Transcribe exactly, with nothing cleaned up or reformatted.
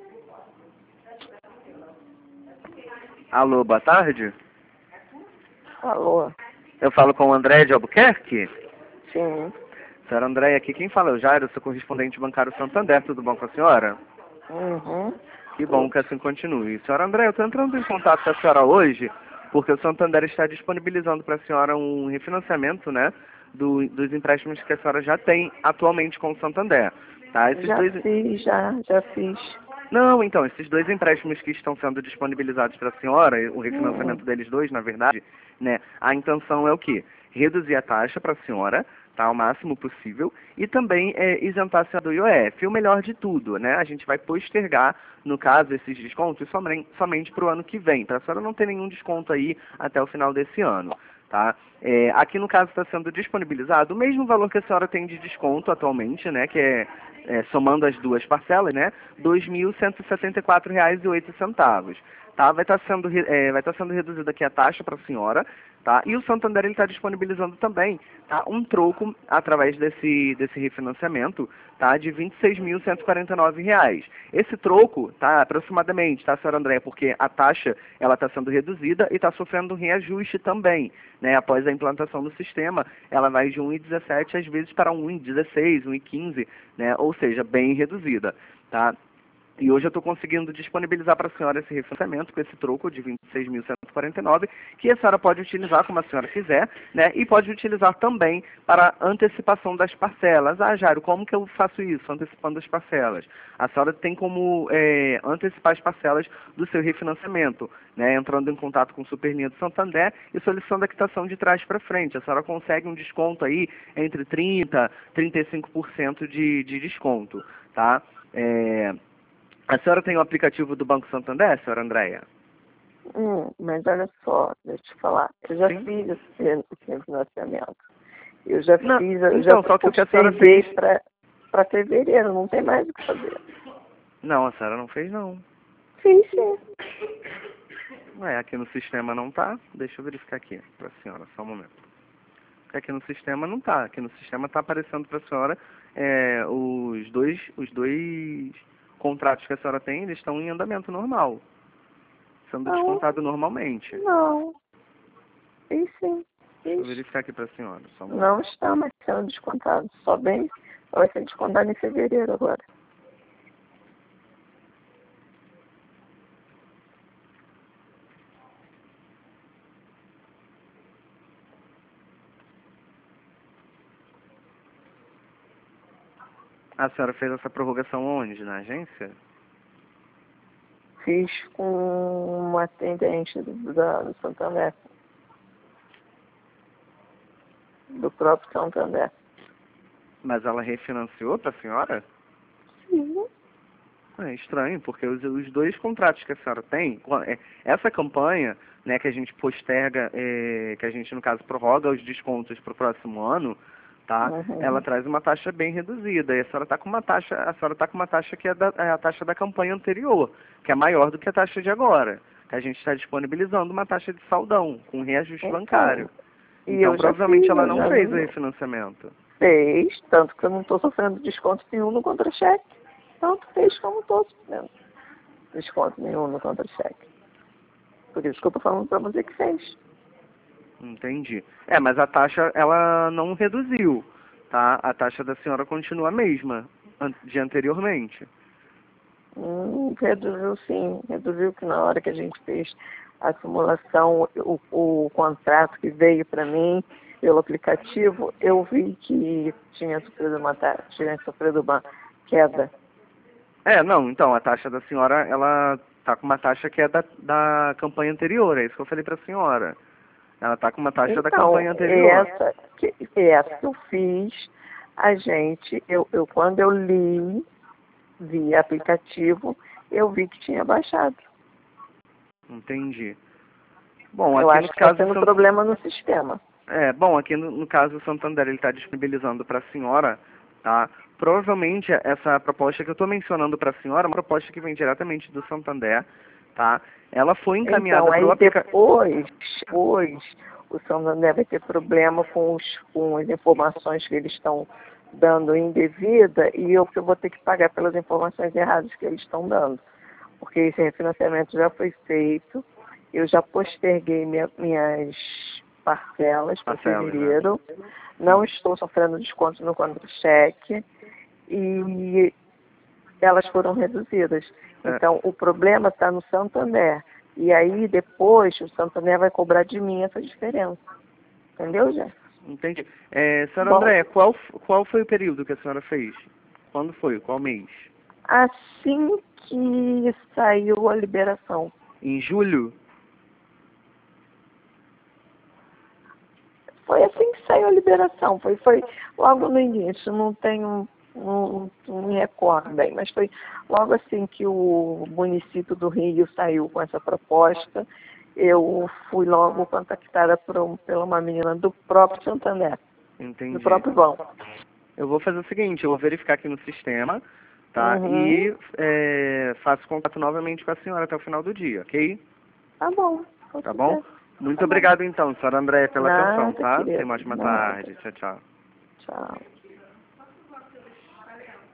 Alô, boa tarde. Alô? Eu falo com o André de Albuquerque? Sim. Senhora André, aqui quem fala é o Jairo, sou correspondente bancário Santander, tudo bom com a senhora? Uhum. Que bom que assim continue. Senhora André, eu estou entrando em contato com a senhora hoje, porque o Santander está disponibilizando para a senhora um refinanciamento, né, do, dos empréstimos que a senhora já tem atualmente com o Santander. Tá? Esses Já dois... fiz, já, já fiz. Não, então, esses dois empréstimos que estão sendo disponibilizados para a senhora, o refinanciamento Hum. deles dois, na verdade, né, a intenção é o quê? Reduzir a taxa para a senhora, tá, ao máximo possível, e também é, isentar a senhora do I O F. E o melhor de tudo, né, a gente vai postergar, no caso, esses descontos somente, somente para o ano que vem, para a senhora não ter nenhum desconto aí até o final desse ano. Tá? É, aqui no caso está sendo disponibilizado o mesmo valor que a senhora tem de desconto atualmente, né, que é, é somando as duas parcelas, né, dois mil cento e setenta e quatro reais e oito centavos. Tá? Vai estar sendo, é, vai estar sendo reduzida aqui a taxa para a senhora, tá? E o Santander está disponibilizando também, tá, um troco através desse, desse refinanciamento, tá, de vinte e seis mil cento e quarenta e nove reais. Esse troco, tá, aproximadamente, tá, senhora André, porque a taxa ela está sendo reduzida e está sofrendo um reajuste também, né, após a implantação do sistema, ela vai de um vírgula dezessete às vezes para um vírgula dezesseis, um vírgula quinze, né, ou seja, bem reduzida, tá? E hoje eu estou conseguindo disponibilizar para a senhora esse refinanciamento com esse troco de vinte e seis mil cento e quarenta e nove, que a senhora pode utilizar como a senhora quiser, né? E pode utilizar também para antecipação das parcelas. Ah, Jairo, como que eu faço isso, antecipando as parcelas? A senhora tem como é, antecipar as parcelas do seu refinanciamento, né? Entrando em contato com o Superlinha do Santander e solicitando a quitação de trás para frente. A senhora consegue um desconto aí entre trinta por cento e trinta e cinco por cento de, de desconto, tá? É... A senhora tem o aplicativo do Banco Santander, senhora Andréia? Hum, mas olha só, deixa eu te falar. Eu já Sim. fiz esse, esse financiamento. Eu já Não, fiz, eu então, já só que o que a senhora fez... para fevereiro, não tem mais o que fazer. Não, a senhora não fez, não. Fiz, sim. Ué, aqui no sistema não tá. Deixa eu verificar aqui para a senhora, só um momento. Porque aqui no sistema não tá. Aqui no sistema tá aparecendo para a senhora é, os dois, os dois contratos que a senhora tem, eles estão em andamento normal. Sendo Não, descontado normalmente. não. Fiz, sim. Deixa eu Fiz. verificar aqui para a senhora, só um momento. Não está mais sendo descontado. Só bem, só vai ser descontado em fevereiro agora. A senhora fez essa prorrogação onde? Na agência? Fiz com uma atendente do, da, do Santander. Do próprio Santander. Mas ela refinanciou para a senhora? Sim. É estranho, porque os, os dois contratos que a senhora tem, é, essa campanha, né, que a gente posterga, é, que a gente, no caso, prorroga os descontos para o próximo ano, tá? Uhum. Ela traz uma taxa bem reduzida. E a senhora está com uma taxa, a senhora está com uma taxa que é, da, é a taxa da campanha anterior, que é maior do que a taxa de agora. Que a gente está disponibilizando uma taxa de saldão, com reajuste Então, bancário. e Então, eu já provavelmente fiz, ela eu não já fez o não- refinanciamento. Fez, tanto que eu não estou sofrendo desconto nenhum no contra-cheque. Tanto fez como estou sofrendo desconto nenhum no contra-cheque. Por isso que eu estou falando para você que fez. Entendi. É, mas a taxa, ela não reduziu, tá? A taxa da senhora continua a mesma an- de anteriormente. Hum, reduziu sim, reduziu que na hora que a gente fez a simulação, o, o contrato que veio para mim pelo aplicativo, eu vi que tinha sofrido uma, ta- tinha sofrido uma queda. É, não, então, a taxa da senhora, ela tá com uma taxa que é da, da campanha anterior, é isso que eu falei pra senhora. Ela tá com uma taxa da Então, campanha anterior. essa que, essa que eu fiz, a gente, eu, eu quando eu li via aplicativo, eu vi que tinha baixado. Entendi. Bom, Eu aqui no acho que está caso... tendo Sant- problema no sistema. É, bom, aqui no, no caso o Santander, ele está disponibilizando para a senhora, tá? Provavelmente essa proposta que eu estou mencionando para a senhora é uma proposta que vem diretamente do Santander, tá? Ela foi encaminhada Então, para o aí aplicativo... depois, depois, o Santander vai ter problema com, os, com as informações que eles estão dando indevida e eu que eu vou ter que pagar pelas informações erradas que eles estão dando. porque esse refinanciamento já foi feito, eu já posterguei minha, minhas parcelas para Parcelas, fevereiro, não estou sofrendo desconto no contra-cheque e elas foram reduzidas. É. Então, o problema está no Santander. E aí, depois, o Santander vai cobrar de mim essa diferença. Entendeu, Jefferson? Entendi. É, senhora Bom, Andréia, qual, qual foi o período que a senhora fez? Quando foi? Qual mês? assim que saiu a liberação. Em julho? Foi assim que saiu a liberação. Foi, foi logo no início. Não tenho, não, não me recordo bem, mas foi logo assim que o município do Rio saiu com essa proposta. Eu fui logo contactada por um, pela uma menina do próprio Santander, Entendi. do próprio banco. Eu vou fazer o seguinte, eu vou verificar aqui no sistema, tá? Uhum. E é, faço contato novamente com a senhora até o final do dia, ok? Tá bom. Com Tá bom? certeza. Muito Tá bom. obrigado então, senhora Andréia, pela Nada, atenção, tá? querida. Tenha uma ótima Nada. tarde. Tchau, tchau. Tchau.